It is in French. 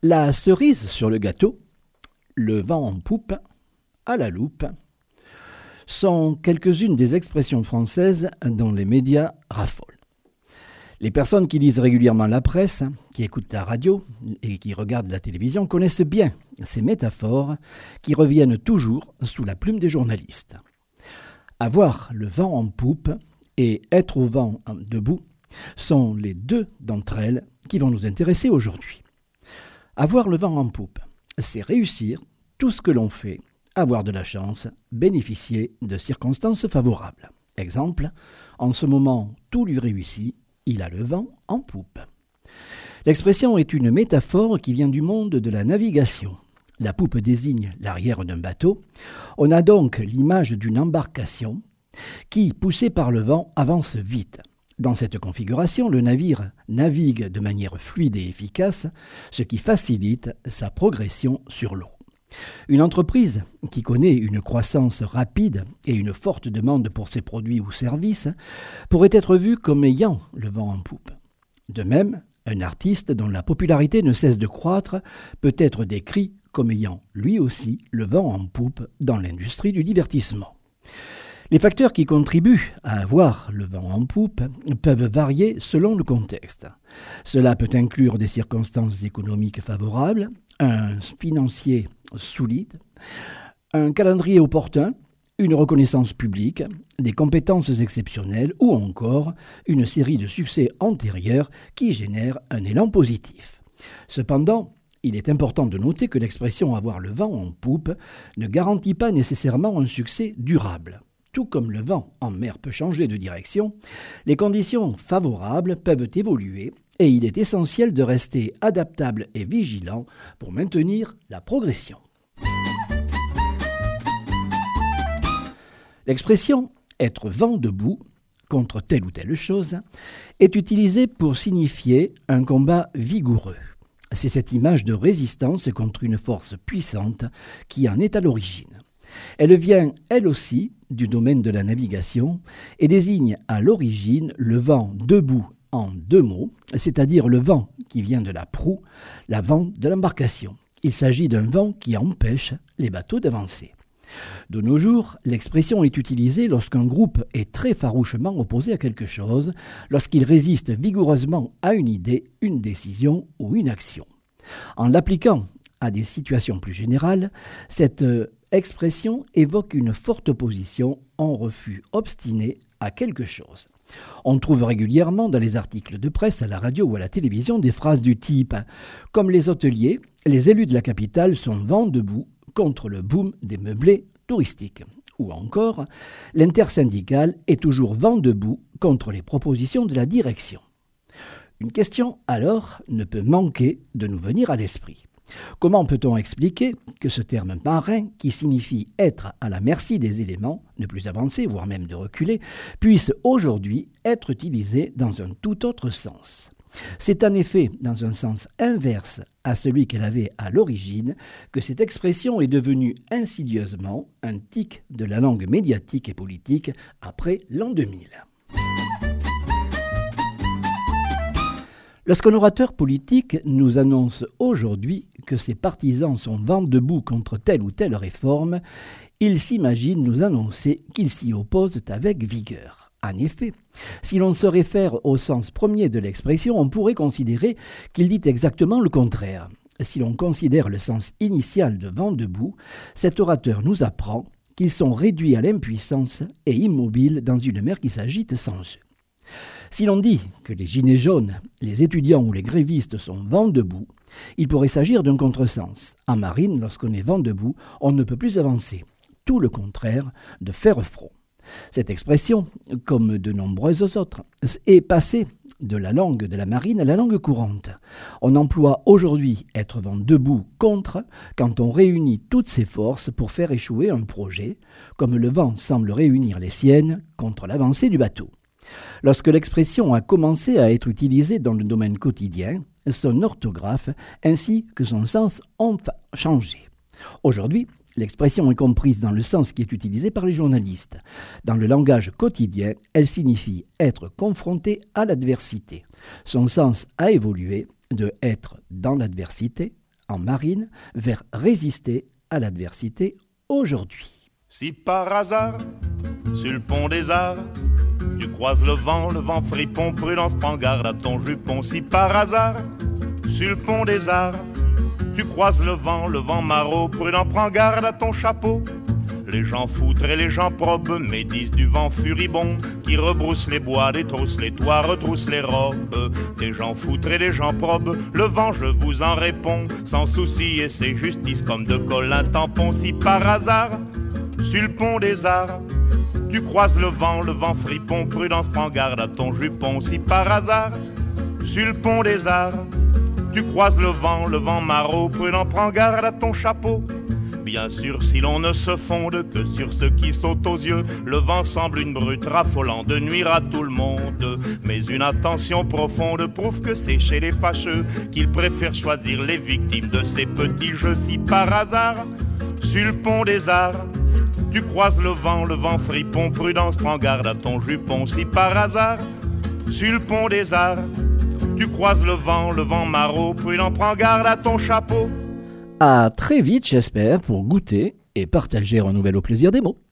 La cerise sur le gâteau, le vent en poupe, à la loupe, sont quelques-unes des expressions françaises dont les médias raffolent. Les personnes qui lisent régulièrement la presse, qui écoutent la radio et qui regardent la télévision connaissent bien ces métaphores qui reviennent toujours sous la plume des journalistes. Avoir le vent en poupe et être au vent debout sont les deux d'entre elles qui vont nous intéresser aujourd'hui. Avoir le vent en poupe, c'est réussir tout ce que l'on fait, avoir de la chance, bénéficier de circonstances favorables. Exemple, en ce moment, tout lui réussit, il a le vent en poupe. L'expression est une métaphore qui vient du monde de la navigation. La poupe désigne l'arrière d'un bateau. On a donc l'image d'une embarcation qui, poussée par le vent, avance vite. Dans cette configuration, le navire navigue de manière fluide et efficace, ce qui facilite sa progression sur l'eau. Une entreprise qui connaît une croissance rapide et une forte demande pour ses produits ou services pourrait être vue comme ayant le vent en poupe. De même, un artiste dont la popularité ne cesse de croître peut être décrit comme ayant lui aussi le vent en poupe dans l'industrie du divertissement. Les facteurs qui contribuent à avoir le vent en poupe peuvent varier selon le contexte. Cela peut inclure des circonstances économiques favorables, un financier solide, un calendrier opportun, une reconnaissance publique, des compétences exceptionnelles ou encore une série de succès antérieurs qui génèrent un élan positif. Cependant, il est important de noter que l'expression « avoir le vent en poupe » ne garantit pas nécessairement un succès durable. Tout comme le vent en mer peut changer de direction, les conditions favorables peuvent évoluer et il est essentiel de rester adaptable et vigilant pour maintenir la progression. L'expression « être vent debout » contre telle ou telle chose est utilisée pour signifier un combat vigoureux. C'est cette image de résistance contre une force puissante qui en est à l'origine. Elle vient, elle aussi, du domaine de la navigation et désigne à l'origine le vent debout en deux mots, c'est-à-dire le vent qui vient de la proue, l'avant de l'embarcation. Il s'agit d'un vent qui empêche les bateaux d'avancer. De nos jours, l'expression est utilisée lorsqu'un groupe est très farouchement opposé à quelque chose, lorsqu'il résiste vigoureusement à une idée, une décision ou une action. En l'appliquant à des situations plus générales, cette expression évoque une forte opposition en refus obstiné à quelque chose. On trouve régulièrement dans les articles de presse, à la radio ou à la télévision des phrases du type « Comme les hôteliers, les élus de la capitale sont vent debout contre le boom des meublés touristiques » ou encore « L'intersyndicale est toujours vent debout contre les propositions de la direction ». Une question alors ne peut manquer de nous venir à l'esprit. Comment peut-on expliquer que ce terme marin, qui signifie être à la merci des éléments, ne plus avancer, voire même de reculer, puisse aujourd'hui être utilisé dans un tout autre sens ? C'est en effet dans un sens inverse à celui qu'elle avait à l'origine que cette expression est devenue insidieusement un tic de la langue médiatique et politique après l'an 2000. Lorsqu'un orateur politique nous annonce aujourd'hui que ses partisans sont vent debout contre telle ou telle réforme, il s'imagine nous annoncer qu'ils s'y opposent avec vigueur. En effet, si l'on se réfère au sens premier de l'expression, on pourrait considérer qu'il dit exactement le contraire. Si l'on considère le sens initial de vent debout, cet orateur nous apprend qu'ils sont réduits à l'impuissance et immobiles dans une mer qui s'agite sans eux. Si l'on dit que les gilets jaunes, les étudiants ou les grévistes sont vent debout, il pourrait s'agir d'un contresens. En marine, lorsqu'on est vent debout, on ne peut plus avancer. Tout le contraire de faire front. Cette expression, comme de nombreuses autres, est passée de la langue de la marine à la langue courante. On emploie aujourd'hui être vent debout contre quand on réunit toutes ses forces pour faire échouer un projet, comme le vent semble réunir les siennes contre l'avancée du bateau. Lorsque l'expression a commencé à être utilisée dans le domaine quotidien, son orthographe ainsi que son sens ont changé. Aujourd'hui, l'expression est comprise dans le sens qui est utilisé par les journalistes. Dans le langage quotidien, elle signifie être confronté à l'adversité. Son sens a évolué de être dans l'adversité en marine vers résister à l'adversité aujourd'hui. Si par hasard, sur le pont des Arts, tu croises le vent fripon, prudence, prends garde à ton jupon. Si par hasard, sur le pont des Arts, tu croises le vent maraud, prudent, prends garde à ton chapeau. Les gens foutres et les gens probes médisent du vent furibond qui rebrousse les bois, détrousse les toits, retrousse les robes. Des gens foutres et des gens probes, le vent je vous en réponds, sans souci et c'est justice comme de Colin tampon. Si par hasard, sur le pont des Arts, tu croises le vent fripon, prudence, prends garde à ton jupon. Si par hasard, sur le pont des Arts, tu croises le vent maraud, prudent, prends garde à ton chapeau. Bien sûr, si l'on ne se fonde que sur ce qui saute aux yeux, le vent semble une brute raffolant de nuire à tout le monde. Mais une attention profonde prouve que c'est chez les fâcheux qu'ils préfèrent choisir les victimes de ces petits jeux. Si par hasard, sur le pont des Arts, tu croises le vent fripon, prudence, prends garde à ton jupon. Si par hasard, sur le pont des Arts, tu croises le vent maraud, prudent, prends garde à ton chapeau. À très vite, j'espère, pour goûter et partager un nouvel au plaisir des mots.